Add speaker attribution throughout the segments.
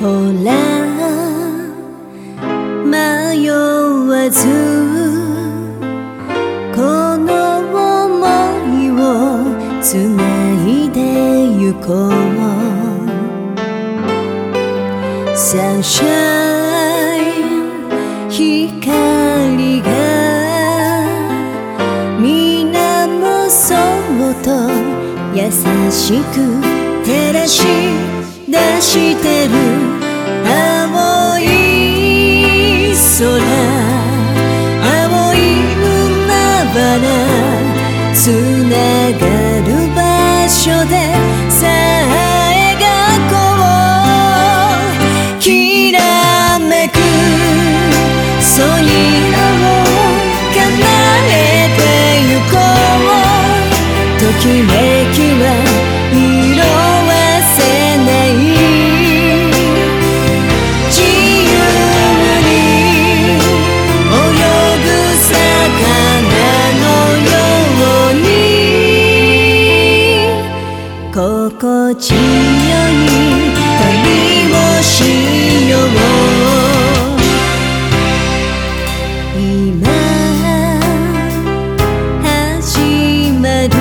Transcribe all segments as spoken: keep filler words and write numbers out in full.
Speaker 1: ほら迷わずこの想いをつないでゆこう。サンシャイン光が皆もそうと優しく照らし出してる青い空、青い海原つながる場所でさあ描こう。きらめくそいを叶えてゆこう。ときめきは色あせない、自由に泳ぐ魚のように心地よい旅をしよう。今始まる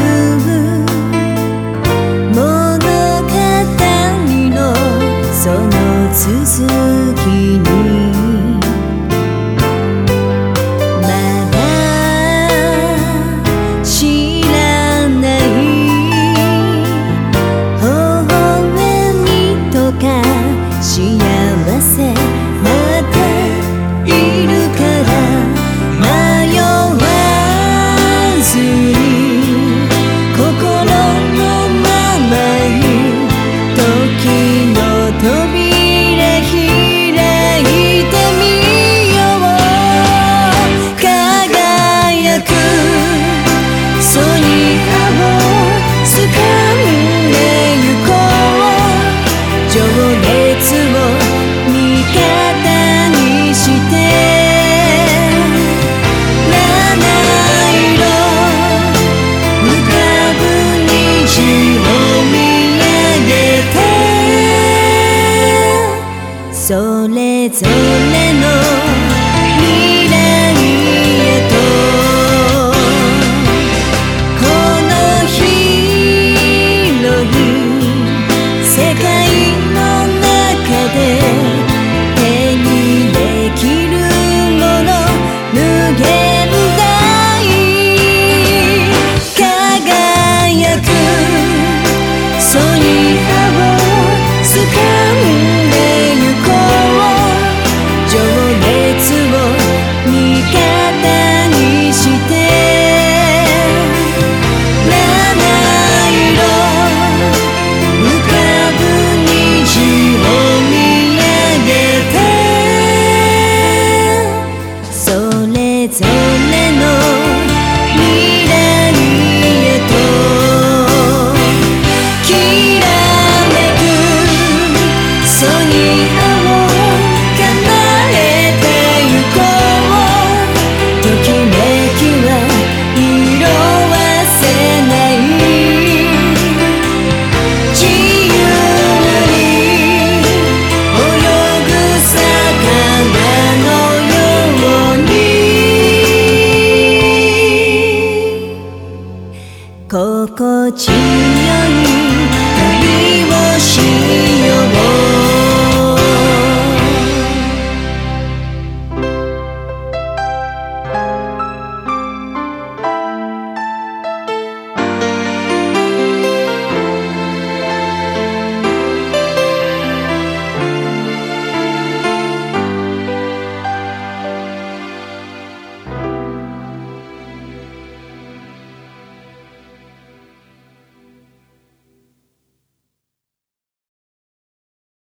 Speaker 1: 物語のその続きに、まだ知らない微笑みとか幸せまだいるから迷わずに心のままに時の扉開いてみよう。輝くそいを掴んでゆこう。情熱を味方にして七色浮かぶ虹を見上げて、それぞれの未来へと。この広い世界の中で手にできるもの無限大、輝くそいを掴んでゆこう。情熱を味方にして七色浮かぶ虹を見上げて、それぞれの未来へと。きらめくそいを叶えてゆこう。ときめきは色あせない、自由に泳ぐ魚のように心地よい旅をし